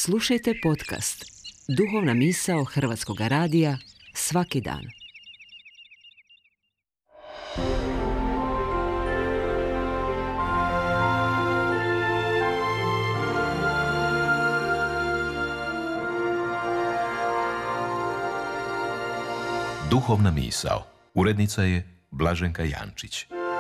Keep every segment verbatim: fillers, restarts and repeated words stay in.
Slušajte podcast Duhovna misao Hrvatskog radija svaki dan. Duhovna misao. Urednica je Blaženka Jančić.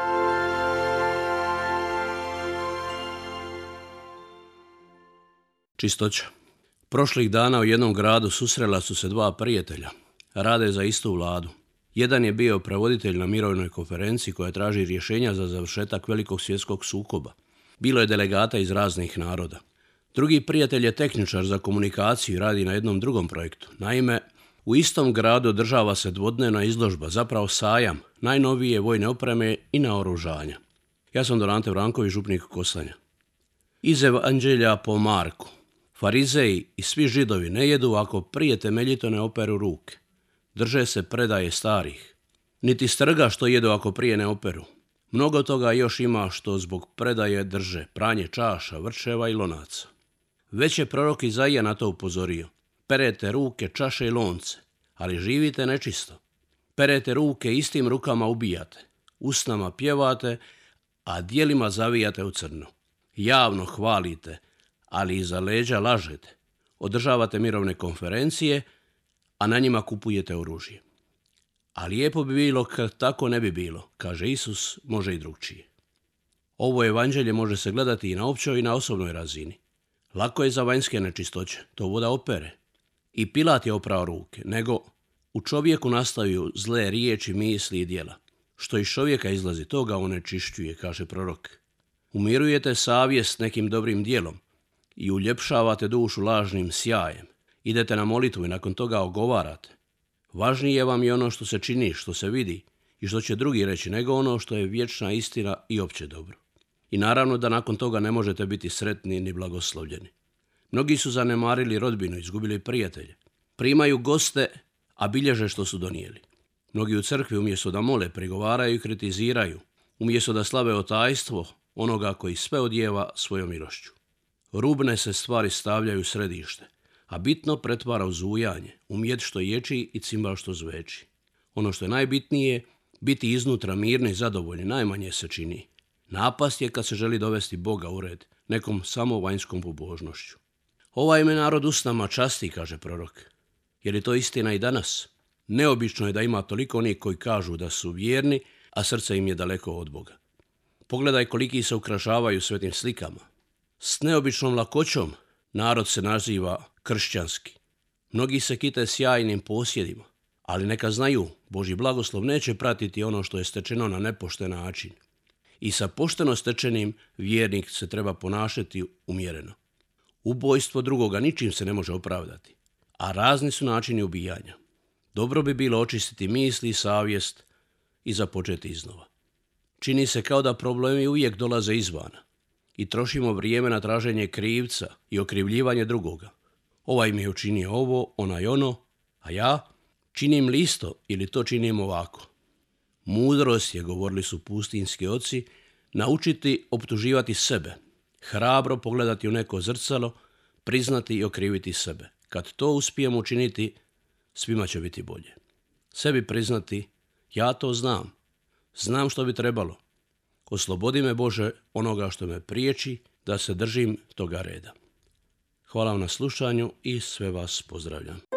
Čistoća. Prošlih dana u jednom gradu susrela su se dva prijatelja. Rade za istu vladu. Jedan je bio prevoditelj na mirovnoj konferenciji koja traži rješenja za završetak velikog svjetskog sukoba. Bilo je delegata iz raznih naroda. Drugi prijatelj je tehničar za komunikaciju i radi na jednom drugom projektu. Naime, u istom gradu održava se dvodnevna izložba, zapravo sajam, najnovije vojne opreme i naoružanja. Ja sam Don Ante Vranković, župnik Kostanja. Iz Evanđelja po Marku. Farizeji i svi Židovi ne jedu ako prije temeljito ne operu ruke. Drže se predaje starih. Niti strga što jedu ako prije ne operu. Mnogo toga još ima što zbog predaje drže, pranje čaša, vrčeva i lonaca. Već je prorok Izaija na to upozorio. Perete ruke, čaše i lonce, ali živite nečisto. Perete ruke, istim rukama ubijate. Usnama pjevate, a djelima zavijate u crno. Javno hvalite, ali iza leđa lažete. Održavate mirovne konferencije, a na njima kupujete oružje. A lijepo bi bilo kad tako ne bi bilo, kaže Isus, može i drugčije. Ovo evanđelje može se gledati i na općoj i na osobnoj razini. Lako je za vanjske nečistoće, to voda opere. I Pilat je oprao ruke, nego u čovjeku nastaju zle riječi, misli i djela. Što iz čovjeka izlazi, toga onečišćuje, kaže prorok. Umirujete savjest nekim dobrim djelom i uljepšavate dušu lažnim sjajem. Idete na molitvu i nakon toga ogovarate. Važnije vam je ono što se čini, što se vidi i što će drugi reći, nego ono što je vječna istina i opće dobro. I naravno da nakon toga ne možete biti sretni ni blagoslovljeni. Mnogi su zanemarili rodbinu, izgubili prijatelje. Primaju goste, a bilježe što su donijeli. Mnogi u crkvi umjesto da mole, prigovaraju i kritiziraju. Umjesto da slave otajstvo onoga koji sve odjeva svojom milošću. Rubne se stvari stavljaju u središte, a bitno pretvara u zujanje, umjet što ječi i cimbal što zveči. Ono što je najbitnije, biti iznutra mirni i zadovoljni, najmanje se čini. Napast je kad se želi dovesti Boga u red, nekom samo vanjskom pobožnošću. Ovaj me narod usnama časti, kaže prorok. Je li to istina i danas? Neobično je da ima toliko onih koji kažu da su vjerni, a srce im je daleko od Boga. Pogledaj koliki se ukrašavaju svetim slikama. S neobičnom lakoćom narod se naziva kršćanski. Mnogi se kite sjajnim posjedima, ali neka znaju, Božji blagoslov neće pratiti ono što je stečeno na nepošten način. I sa pošteno stečenim vjernik se treba ponašati umjereno. Ubojstvo drugoga ničim se ne može opravdati, a razni su načini ubijanja. Dobro bi bilo očistiti misli i savjest i započeti iznova. Čini se kao da problemi uvijek dolaze izvana i trošimo vrijeme na traženje krivca i okrivljivanje drugoga. Ovaj mi je učinio ovo, onaj ono, a ja činim li isto ili to činim ovako. Mudrost je, govorili su pustinski oci, naučiti optuživati sebe, hrabro pogledati u neko zrcalo, priznati i okriviti sebe. Kad to uspijemo učiniti, svima će biti bolje. Sebi priznati, ja to znam, znam što bi trebalo. Oslobodi me, Bože, onoga što me priječi da se držim toga reda. Hvala vam na slušanju i sve vas pozdravljam.